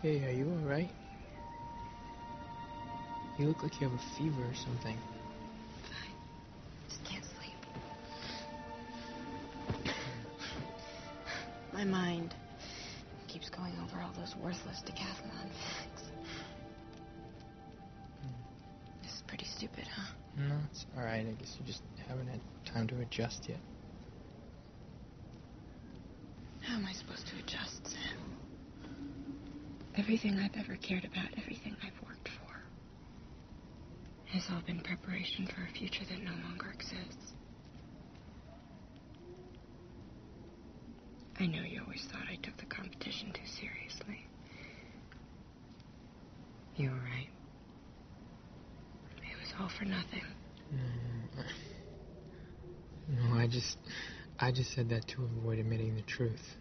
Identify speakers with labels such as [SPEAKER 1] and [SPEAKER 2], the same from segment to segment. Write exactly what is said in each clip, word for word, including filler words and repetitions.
[SPEAKER 1] Hey, are you alright? You look like you have a fever or something.
[SPEAKER 2] Fine. Just can't sleep. My mind keeps going over all those worthless decathlon facts. This is pretty stupid, huh?
[SPEAKER 1] No, it's alright. I guess you just haven't had time to adjust yet.
[SPEAKER 2] How am I supposed to adjust, Sam? Everything I've ever cared about, everything I've worked for, has all been preparation for a future that no longer exists. I know you always thought I took the competition too seriously. You were right. It was all for nothing.
[SPEAKER 1] No, no, I just, I just said that to avoid admitting the truth.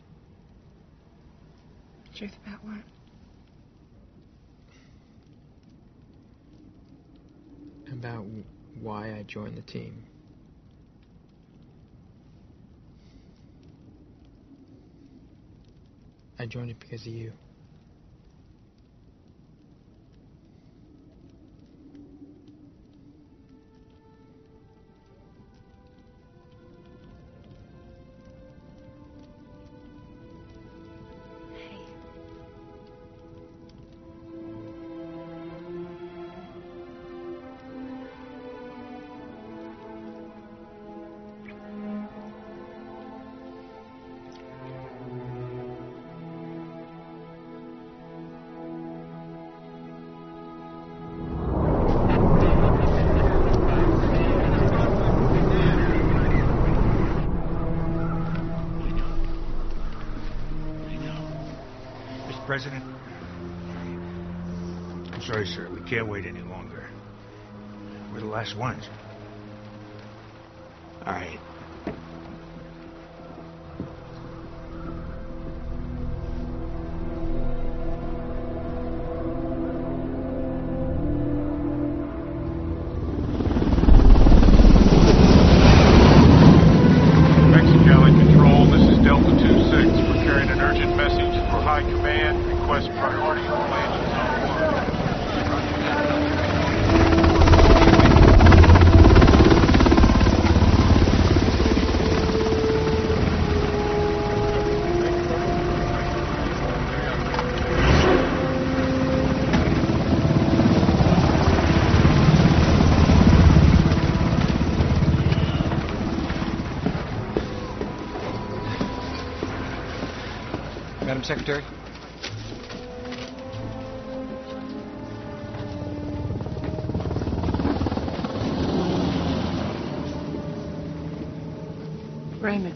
[SPEAKER 2] Truth about what?
[SPEAKER 1] About why I joined the team. I joined it because of you.
[SPEAKER 3] President? I'm sorry, sir. We can't wait any longer. We're the last ones. All right.
[SPEAKER 4] Mexicali Control, this is Delta two six. We're carrying an urgent message for High Command. Request priority on landing zone
[SPEAKER 5] Madam Secretary?
[SPEAKER 6] Raymond,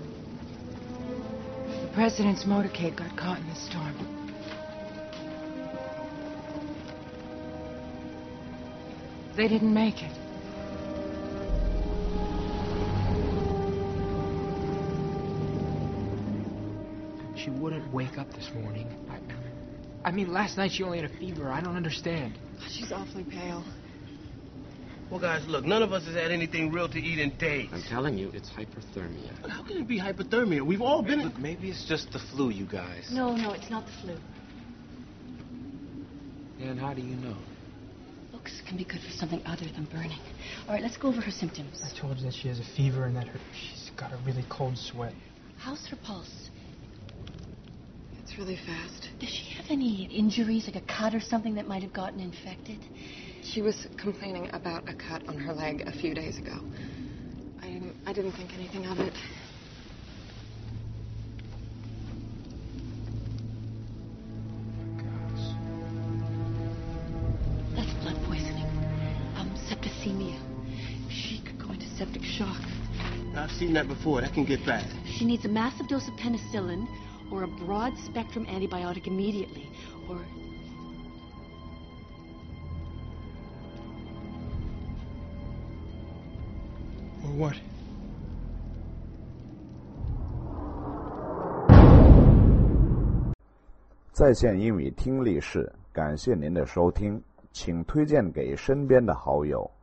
[SPEAKER 6] the president's motorcade got caught in the storm. They didn't make it.
[SPEAKER 1] She wouldn't wake up this morning. I, I mean, last night she only had a fever. I don't understand.
[SPEAKER 2] She's awfully pale.
[SPEAKER 7] Well, guys, look, none of us has had anything real to eat in days.
[SPEAKER 8] I'm telling you, it's hyperthermia.
[SPEAKER 7] How can it be hypothermia? We've all been...
[SPEAKER 8] Look, maybe it's just the flu, you guys.
[SPEAKER 9] No, no, it's not the flu.
[SPEAKER 8] And how do you know?
[SPEAKER 9] Looks can be good for something other than burning. All right, let's go over her symptoms.
[SPEAKER 1] I told you that she has a fever and that her she's got a really cold sweat.
[SPEAKER 9] How's her pulse?
[SPEAKER 2] It's really fast.
[SPEAKER 9] Does she have any injuries, like a cut or something that might have gotten infected?
[SPEAKER 2] She was complaining about a cut on her leg a few days ago. I didn't, I didn't think anything of it.
[SPEAKER 9] That's blood poisoning. Um, septicemia. She could go into septic shock.
[SPEAKER 7] I've seen that before. That can get bad.
[SPEAKER 9] She needs a massive dose of penicillin or a broad-spectrum antibiotic immediately, or...
[SPEAKER 7] Or what?
[SPEAKER 10] 在线英语听力室，感谢您的收听，请推荐给身边的好友。